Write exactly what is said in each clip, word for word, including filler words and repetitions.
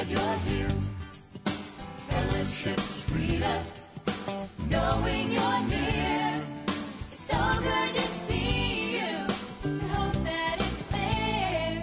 glad you're here. Fellowship sweeter, knowing you're near. It's so good to see you. I hope that it's clear.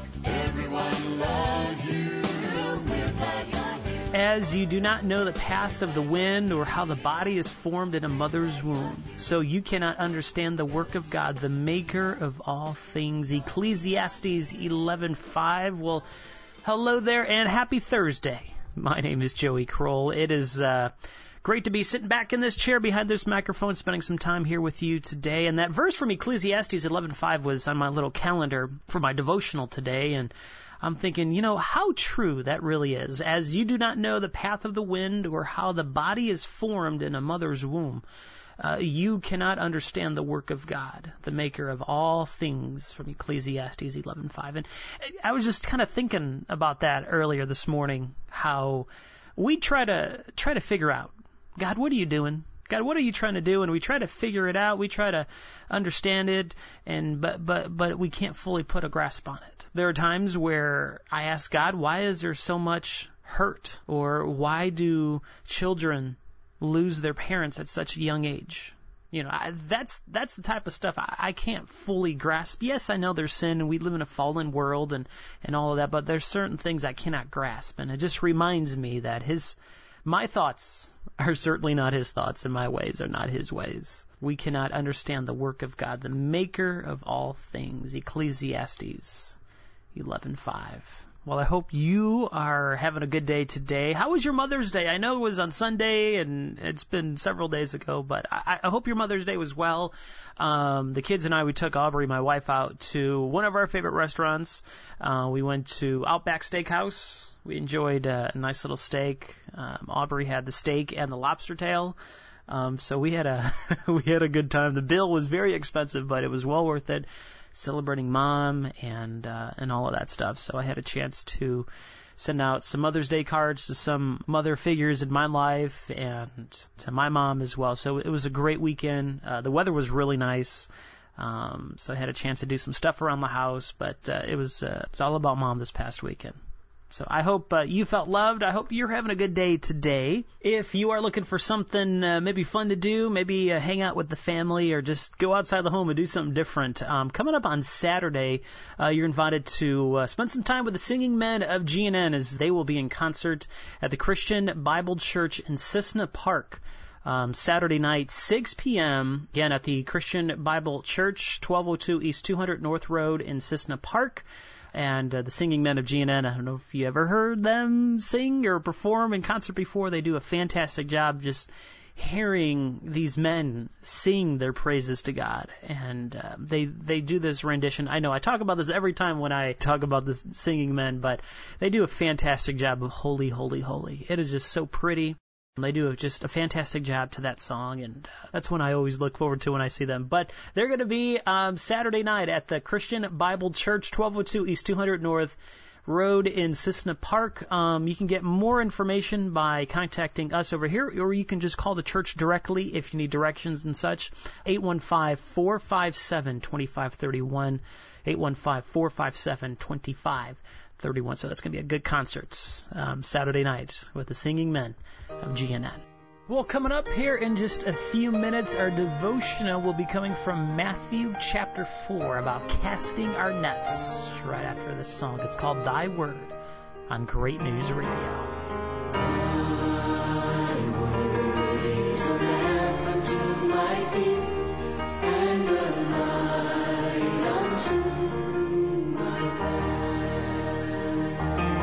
Everyone loves you. We're glad you're here. As you do not know the path of the wind or how the body is formed in a mother's womb, so you cannot understand the work of God, the maker of all things. Ecclesiastes eleven five. Well, hello there and happy Thursday. My name is Joey Kroll. It is uh, great to be sitting back in this chair behind this microphone, spending some time here with you today. And that verse from Ecclesiastes eleven five was on my little calendar for my devotional today, and I'm thinking, you know, how true that really is. As you do not know the path of the wind or how the body is formed in a mother's womb, uh, you cannot understand the work of God, the maker of all things, from Ecclesiastes eleven five. And I was just kind of thinking about that earlier this morning, how we try to try to figure out, God, what are you doing? God, what are you trying to do? And we try to figure it out. We try to understand it, and but but but we can't fully put a grasp on it. There are times where I ask God, why is there so much hurt? Or why do children lose their parents at such a young age? You know, I, that's that's the type of stuff I, I can't fully grasp. Yes, I know there's sin and we live in a fallen world and, and all of that, but there's certain things I cannot grasp. And it just reminds me that his my thoughts are certainly not his thoughts, and my ways are not his ways. We cannot understand the work of God, the maker of all things. Ecclesiastes eleven five. Well, I hope you are having a good day today. How was your Mother's Day? I know it was on Sunday, and it's been several days ago, but I, I hope your Mother's Day was well. Um, the kids and I, we took Aubrey, my wife, out to one of our favorite restaurants. Uh, we went to Outback Steakhouse. We enjoyed uh, a nice little steak. Um, Aubrey had the steak and the lobster tail. Um, so we had a we had a good time. The bill was very expensive, but it was well worth it. Celebrating Mom and uh, and all of that stuff. So I had a chance to send out some Mother's Day cards to some mother figures in my life and to my mom as well. So it was a great weekend. Uh, the weather was really nice. Um, so I had a chance to do some stuff around the house, but uh, it was uh, it's all about Mom this past weekend. So I hope uh, you felt loved. I hope you're having a good day today. If you are looking for something uh, maybe fun to do, maybe uh, hang out with the family or just go outside the home and do something different, um, coming up on Saturday, uh, you're invited to uh, spend some time with the Singing Men of G N N as they will be in concert at the Christian Bible Church in Cissna Park. Um, Saturday night, six p.m., again at the Christian Bible Church, twelve oh two East two hundred North Road in Cissna Park. And uh, the Singing Men of G N N, I don't know if you ever heard them sing or perform in concert before. They do a fantastic job just hearing these men sing their praises to God. And uh, they they do this rendition. I know I talk about this every time when I talk about the Singing Men, but they do a fantastic job of Holy, Holy, Holy. It is just so pretty. They do just a fantastic job to that song, and that's one I always look forward to when I see them. But they're going to be um, Saturday night at the Christian Bible Church, twelve oh two East two hundred North Road in Cissna Park. Um, you can get more information by contacting us over here, or you can just call the church directly if you need directions and such. eight one five, four five seven, two five three one. eight one five, four five seven, two five three one. So that's going to be a good concert um, Saturday night with the Singing Men of G N N. Well, coming up here in just a few minutes, our devotional will be coming from Matthew chapter four about casting our nets right after this song. It's called Thy Word on Great News Radio. Thy word is a lamp unto my feet and a light unto my path.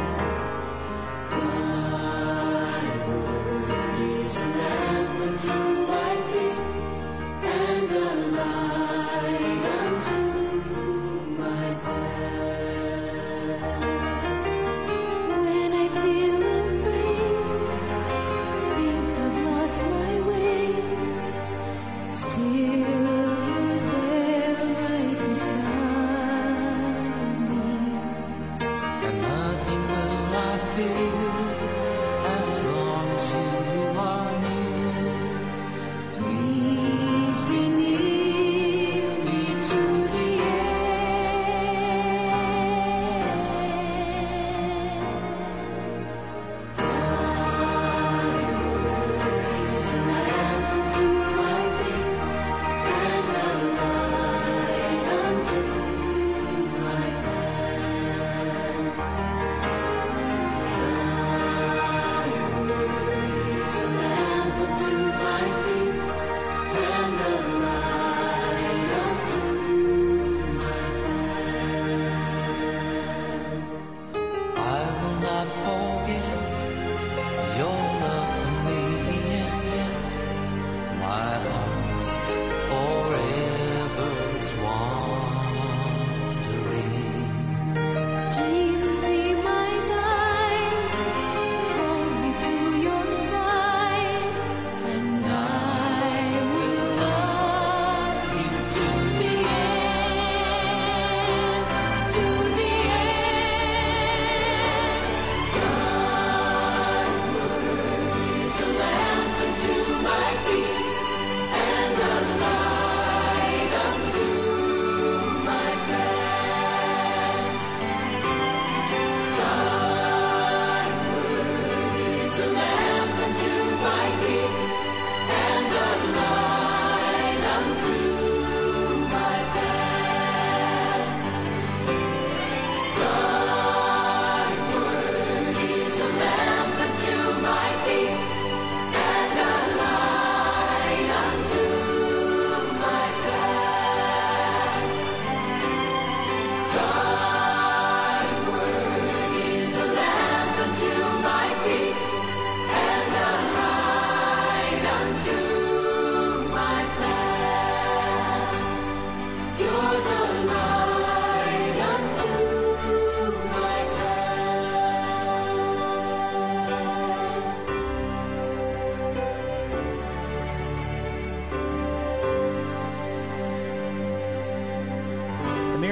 Thy word is a lamp unto my feet and a light unto my path. When I feel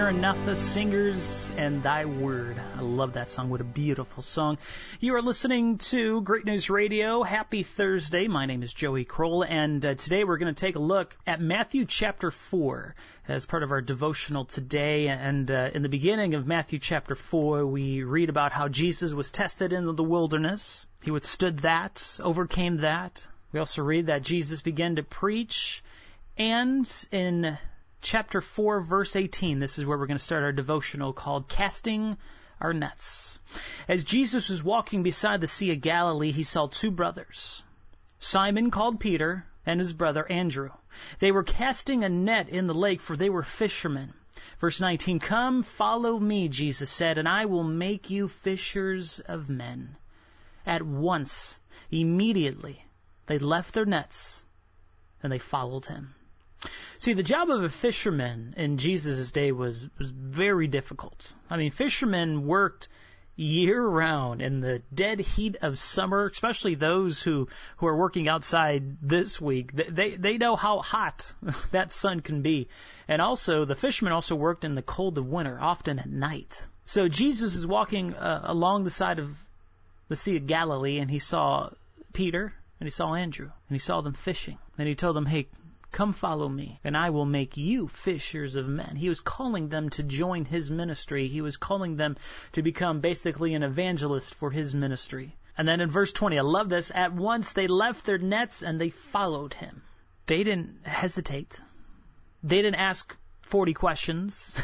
Maranatha Singers and Thy Word. I love that song. What a beautiful song. You are listening to Great News Radio. Happy Thursday. My name is Joey Kroll, and uh, today we're going to take a look at Matthew chapter four as part of our devotional today. And uh, in the beginning of Matthew chapter four, we read about how Jesus was tested in the wilderness. He withstood that, overcame that. We also read that Jesus began to preach, and in chapter four, verse eighteen. This is where we're going to start our devotional called Casting Our Nets. As Jesus was walking beside the Sea of Galilee, he saw two brothers, Simon called Peter and his brother Andrew. They were casting a net in the lake, for they were fishermen. Verse nineteen, "Come, follow me," Jesus said, "and I will make you fishers of men." At once, immediately, they left their nets and they followed him. See, the job of a fisherman in Jesus' day was, was very difficult. I mean, fishermen worked year-round in the dead heat of summer, especially those who, who are working outside this week. They, they know how hot that sun can be. And also, the fishermen also worked in the cold of winter, often at night. So Jesus is walking uh, along the side of the Sea of Galilee, and he saw Peter, and he saw Andrew, and he saw them fishing. And he told them, "Hey, come follow me, and I will make you fishers of men." He was calling them to join his ministry. He was calling them to become basically an evangelist for his ministry. And then in verse twenty, I love this, "At once they left their nets and they followed him." They didn't hesitate. They didn't ask forty questions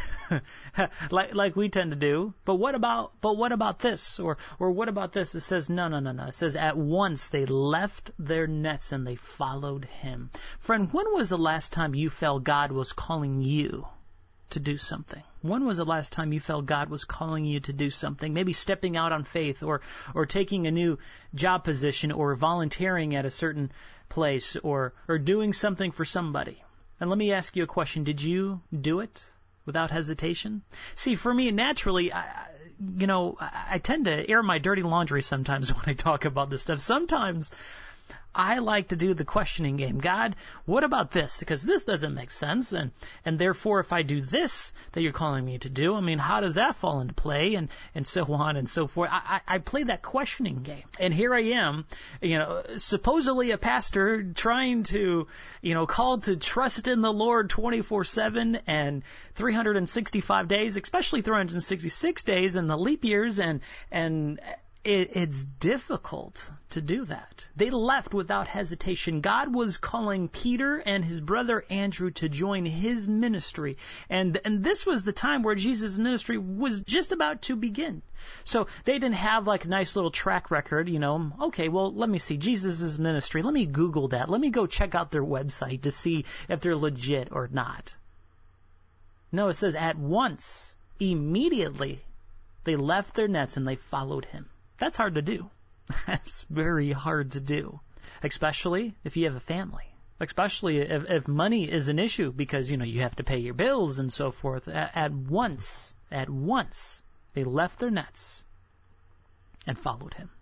like like we tend to do. But what about but what about this? Or or what about this? It says no, no, no, no. It says at once they left their nets and they followed him. Friend, when was the last time you felt God was calling you to do something? When was the last time you felt God was calling you to do something? Maybe stepping out on faith, or or taking a new job position, or volunteering at a certain place, or or doing something for somebody. And let me ask you a question. Did you do it without hesitation? See, for me, naturally, I, you know, I tend to air my dirty laundry sometimes when I talk about this stuff. Sometimes I like to do the questioning game. God, what about this? Because this doesn't make sense. And, and therefore, if I do this that you're calling me to do, I mean, how does that fall into play? And, and so on and so forth. I, I, I play that questioning game. And here I am, you know, supposedly a pastor trying to, you know, called to trust in the Lord twenty-four seven and three hundred sixty-five days, especially three hundred sixty-six days in the leap years, and, and, It, it's difficult to do that. They left without hesitation. God was calling Peter and his brother Andrew to join his ministry. And, and this was the time where Jesus' ministry was just about to begin. So they didn't have like a nice little track record, you know. Okay, well, let me see Jesus' ministry. Let me Google that. Let me go check out their website to see if they're legit or not. No, it says at once, immediately, they left their nets and they followed him. That's hard to do. That's very hard to do, especially if you have a family, especially if, if money is an issue because, you know, you have to pay your bills and so forth. At, at once, at once, they left their nets and followed him.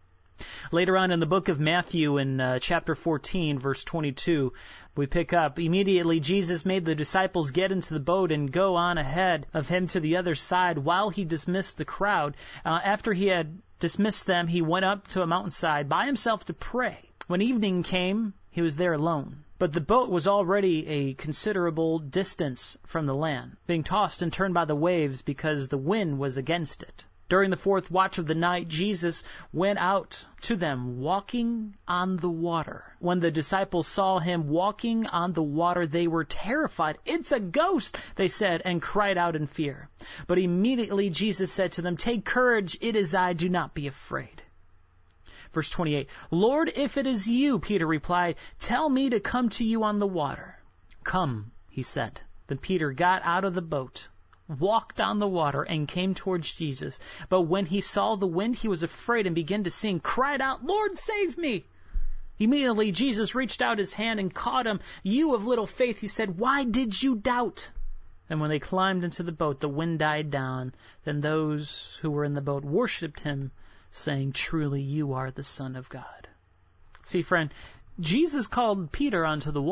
Later on in the book of Matthew, in uh, chapter fourteen, verse twenty-two, we pick up, "Immediately Jesus made the disciples get into the boat and go on ahead of him to the other side while he dismissed the crowd. Uh, after he had dismissed them, he went up to a mountainside by himself to pray. When evening came, he was there alone. But the boat was already a considerable distance from the land, being tossed and turned by the waves because the wind was against it. During the fourth watch of the night, Jesus went out to them walking on the water. When the disciples saw him walking on the water, they were terrified. 'It's a ghost,' they said, and cried out in fear. But immediately Jesus said to them, 'Take courage, it is I, do not be afraid.'" Verse twenty-eight, "Lord, if it is you," Peter replied, "tell me to come to you on the water." "Come," he said. Then Peter got out of the boat, walked on the water, and came towards Jesus. But when he saw the wind, he was afraid and began to sink, cried out, "Lord, save me!" Immediately Jesus reached out his hand and caught him. "You of little faith," he said, "why did you doubt?" And when they climbed into the boat, the wind died down. Then those who were in the boat worshipped him, saying, "Truly you are the Son of God." See, friend, Jesus called Peter onto the water.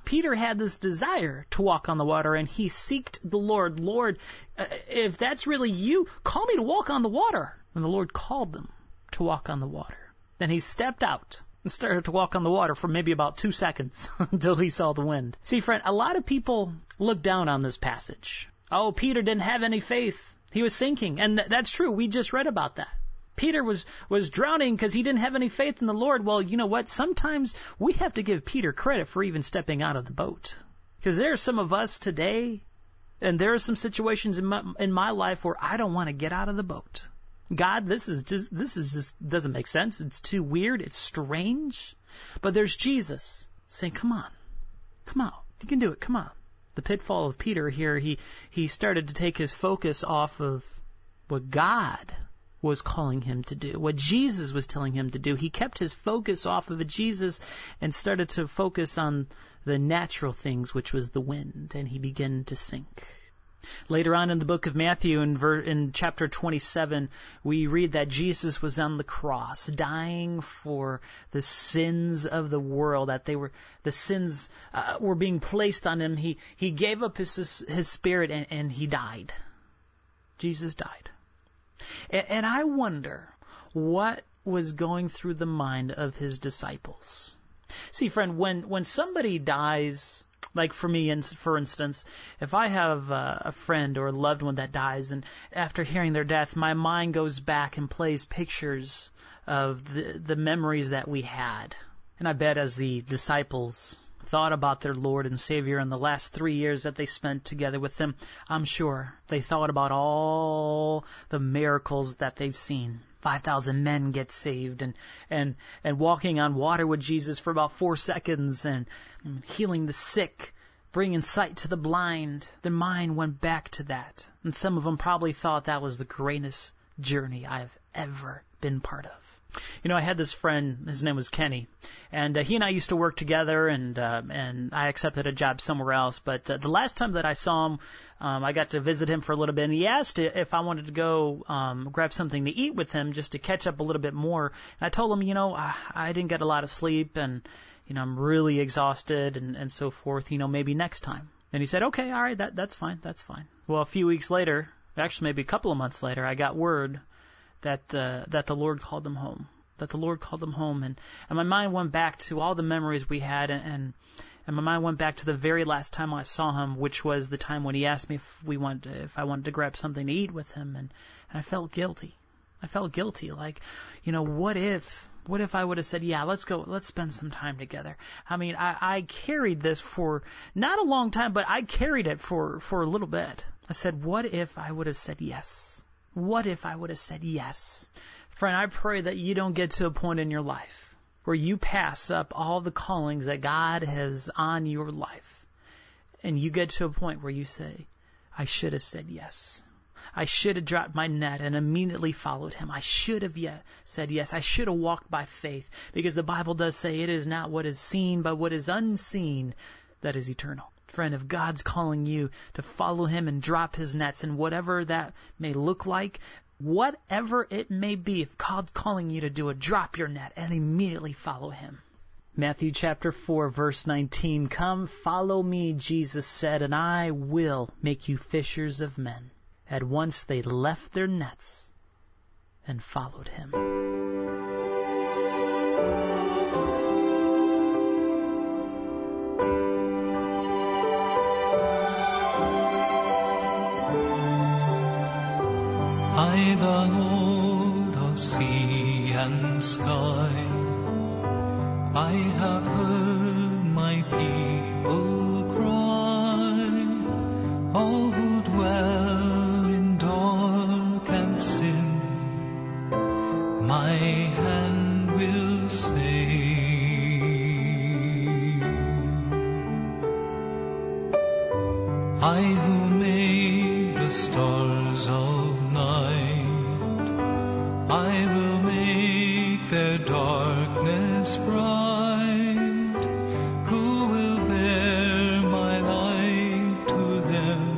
Peter had this desire to walk on the water, and he seeked the Lord. Lord, uh, if that's really you, call me to walk on the water. And the Lord called him to walk on the water. Then he stepped out and started to walk on the water for maybe about two seconds until he saw the wind. See, friend, a lot of people look down on this passage. Oh, Peter didn't have any faith. He was sinking. And th- that's true. We just read about that. Peter was, was drowning because he didn't have any faith in the Lord. Well, you know what? Sometimes we have to give Peter credit for even stepping out of the boat. Because there are some of us today, and there are some situations in my, in my life where I don't want to get out of the boat. God, this is just, this is just, doesn't make sense. It's too weird. It's strange. But there's Jesus saying, come on, come on, you can do it. Come on. The pitfall of Peter here, he, he started to take his focus off of what God was calling him to do, what Jesus was telling him to do. He kept his focus off of Jesus and started to focus on the natural things, which was the wind, and he began to sink. Later on in the book of Matthew, in, ver- in chapter twenty-seven, we read that Jesus was on the cross, dying for the sins of the world, that they were the sins uh, were being placed on him. He he gave up his his spirit and, and he died. Jesus died. And, and I wonder what was going through the mind of his disciples. See, friend, when when somebody dies, like for me, for instance, if I have a friend or a loved one that dies, and after hearing their death, my mind goes back and plays pictures of the, the memories that we had. And I bet as the disciples thought about their Lord and Savior in the last three years that they spent together with Him, I'm sure they thought about all the miracles that they've seen. five thousand men get saved, and, and, and walking on water with Jesus for about four seconds, and, and healing the sick, bringing sight to the blind. Their mind went back to that. And some of them probably thought that was the greatest journey I've ever been part of. You know, I had this friend, his name was Kenny, and uh, he and I used to work together, and uh, and I accepted a job somewhere else. But uh, the last time that I saw him, um, I got to visit him for a little bit, and he asked if I wanted to go um, grab something to eat with him just to catch up a little bit more. And I told him, you know, I, I didn't get a lot of sleep, and, you know, I'm really exhausted and, and so forth, you know, maybe next time. And he said, okay, all right, that that's fine, that's fine. Well, a few weeks later, actually maybe a couple of months later, I got word that uh, that the Lord called him home, that the Lord called him home. And, and my mind went back to all the memories we had, and, and and my mind went back to the very last time I saw him, which was the time when he asked me if we wanted to, if I wanted to grab something to eat with him, and, and I felt guilty. I felt guilty, like, you know, what if, what if I would have said, yeah, let's go, let's spend some time together. I mean, I, I carried this for not a long time, but I carried it for, for a little bit. I said, what if I would have said yes? What if I would have said yes? Friend, I pray that you don't get to a point in your life where you pass up all the callings that God has on your life, and you get to a point where you say, I should have said yes. I should have dropped my net and immediately followed Him. I should have yet said yes. I should have walked by faith, because the Bible does say it is not what is seen, but what is unseen that is eternal. Friend, if God's calling you to follow Him and drop His nets, and whatever that may look like, whatever it may be, if God's calling you to do it, drop your net and immediately follow Him. Matthew chapter four, verse nineteen, come, follow me, Jesus said, and I will make you fishers of men. At once they left their nets and followed Him. I, the Lord of sea and sky, I have heard my people cry, all who dwell in dark and sin, my hand will save. I who made the stars of night, I will make their darkness bright. Who will bear my light to them?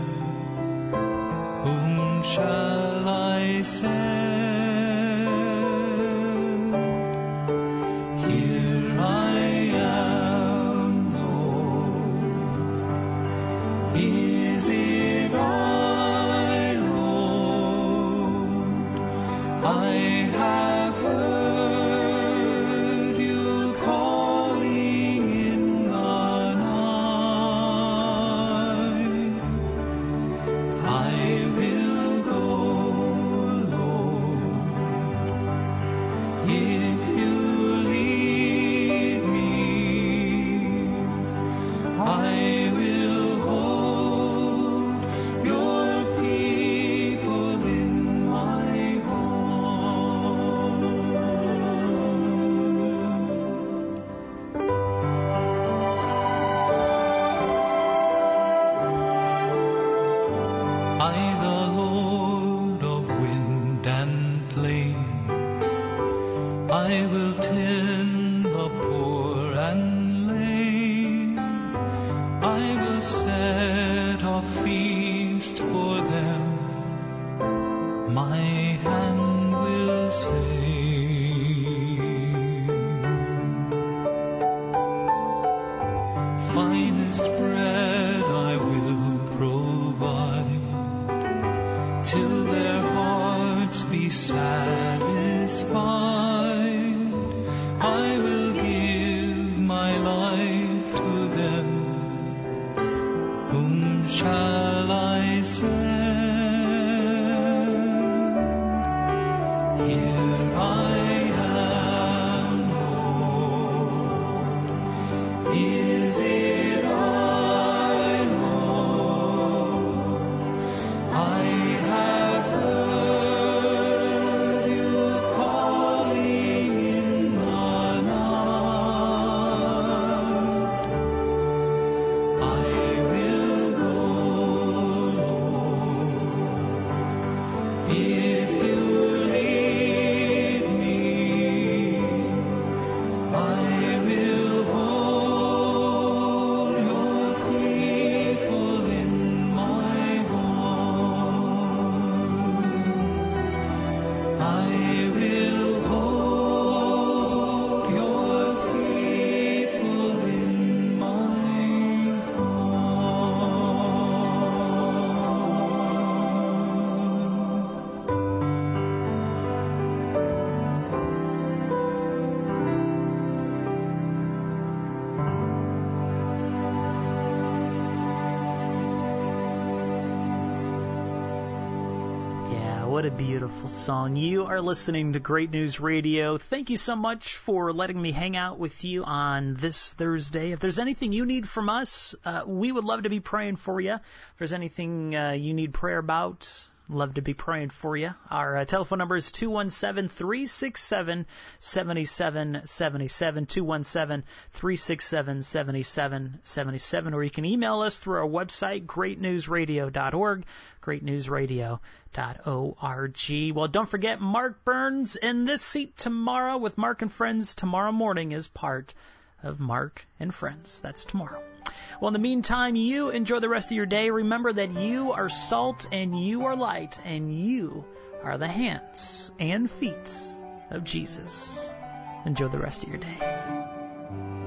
Whom shall I send? Here I am, Lord, If you lead me, I will hold your people in my heart. I, the Lord of wind and flame, I will tend the poor and lame. I will set a feast for them. My hand will save. Finest bread I will provide, till their hearts be satisfied. I will give my life to them. Whom shall I send? Here I am, Lord. Is it I, Lord? I have heard you calling in the night. I will go, Lord. If you lead me, I will hold your people in my heart. I will hold your people in my Yeah, what a beautiful song. You are listening to Great News Radio. Thank you so much for letting me hang out with you on this Thursday. If there's anything you need from us, uh, we would love to be praying for you. If there's anything uh, you need prayer about, love to be praying for you. Our uh, telephone number is two one seven, three six seven, seven seven seven seven, two one seven, three six seven, seven seven seven seven, or you can email us through our website, great news radio dot org, great news radio dot org. Well, don't forget, Mark Burns in this seat tomorrow with Mark and Friends tomorrow morning is part of Mark and Friends. That's tomorrow. Well, in the meantime, you enjoy the rest of your day. Remember that you are salt and you are light and you are the hands and feet of Jesus. Enjoy the rest of your day.